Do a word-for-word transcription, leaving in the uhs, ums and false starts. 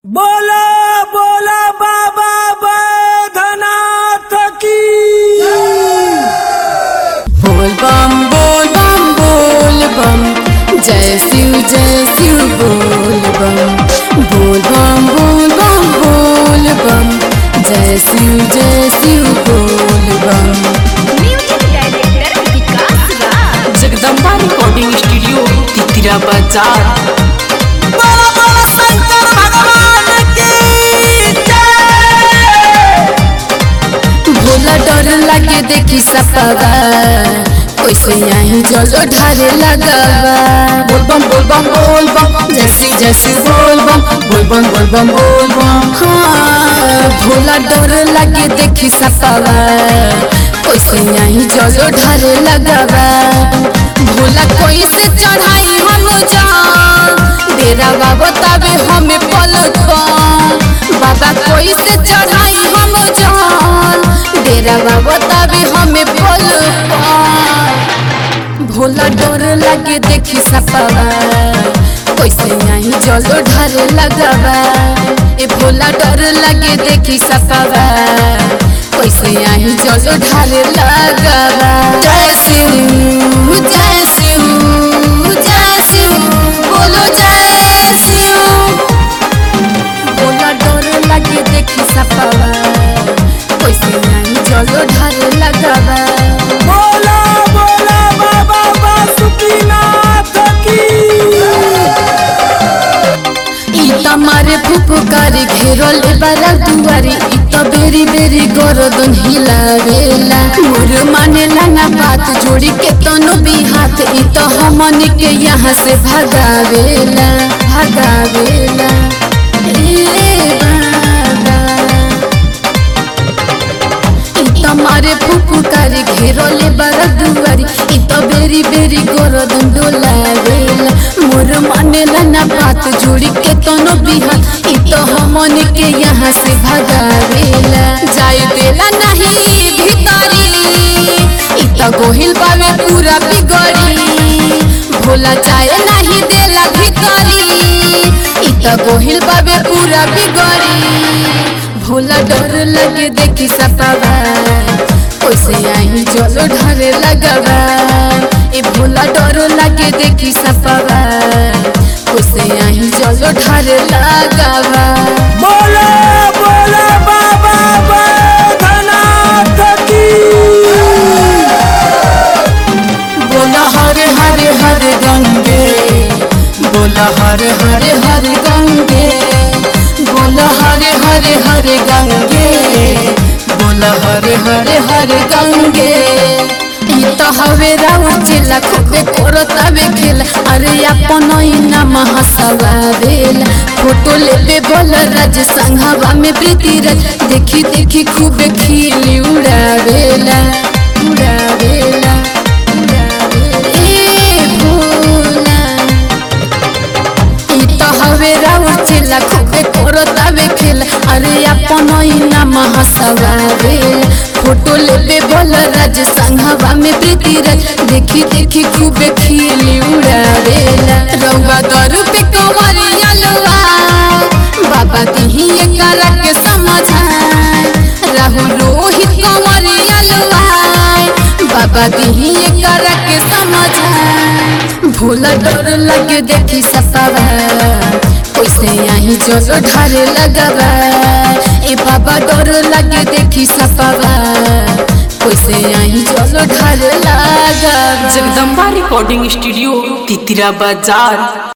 बोला बोला बाबा बैद्यनाथ की। बोल बम बोल बम बोल बम जय शिव जय शिव बोल बम बोल बम बोल बम बोल बम जय शिव जय शिव बोल बम। Music director Vikas Raj. Jagdamba recording studio Titira बाजार। बोला बोला शंकर भगवान की जय। भोला डर लगे देखी सपवा कैसे यहीं जलो ढारे लगावा। बोल बम बोल बम बोल बम जय शिव जय शिव बोल बम बोल बम बोल बम बोल बम। हाँ भोला डर लगे देखी सपवा कैसे यहीं जलो ढारे लगावा। भोला कोई से चढ़ाई हम जान डेरा बाबा तबे हमें पलट बाबा कोई से चढ़ाई हम जान डेरा बाबा तबे हमें पलट। भोला डर लगे देखी सपवा कैसे यहीं जलो ढारे लगावा। ए भोला डर लगे देखी सपवा कैसे यहीं जलो ढारे लगावा। जय शिव जय शिव जय शिव बोलो जय शिव। भोला डर लगे देखी सपवा कैसे यहीं जलो ढारे लगावा। बोला बोला बाबा बासुकीनाथ की। तमारे फुफुकारी घेरल बारा दुआरी इत बेरी बेरी गरदन हिलावेला। मोर मानेला ना बात जोड़ी के तनो भी हाथ इत हमन के यहाँ से भगावेला भगावेला। ए बाबा तमारे फुफुकारी घेरल बारा दुआरी इत बेरी बेरी गरदन डोलावेला। मोर मानेला ना बात जोड़ी के तनो बिहान इत हमन के यहाँ से भगावेला। जाय देला नहीं भीतरी इत गोहिल बावे पूरा बिगड़ी। भोला जाय नहीं देला भीतरी इत गोहिल बावे पूरा बिगड़ी। भोला डर लगे देखी सपवा कैसे यहीं जलो ढारे लगावा। ए भोला डर लगे देखी सपवा कैसे यहीं जलो ढारे लगावा। बोला बोला बाबा बैद्यनाथ की। बोला हरे हरे हरे गंगे बोला हरे हरे हरे गंगे बोला हरे हरे हरे गंगे बोला हरे हरे हरे गंगे। ई तो हवे राउर जिला खूबे कोरतावे खेल अरे अपन नाम हसवावेल। फोटो लेबे बोल राज संघवा में प्रीति राज देखी देखी खूबे खिली उड़ावेला उड़ावेला उड़ावेला। ए भोला ई तो हवे राउर जिला खूबे कोरतावे खेल अरे अपन नाम हसवावेल। फोटो लेबे बोल राज संघवा में प्रीति राज देखी देखी खूबे खिली उड़ावेला। रउआ दर पे कंवरिया लुआ बाबा दिही एकरा के समझाए। राहुल रोहित कंवरिया लुआ बाबा दिही एकरा के समझाए। भोला डर लगे देखी सपवा कैसे यहीं जलो ढारे लगावा। ए बाबा डर लगे देखी सपवा कैसे यहीं जलो ढारे लगावा। जगदम्बा रिकॉर्डिंग स्टूडियो तितिरा बाजार।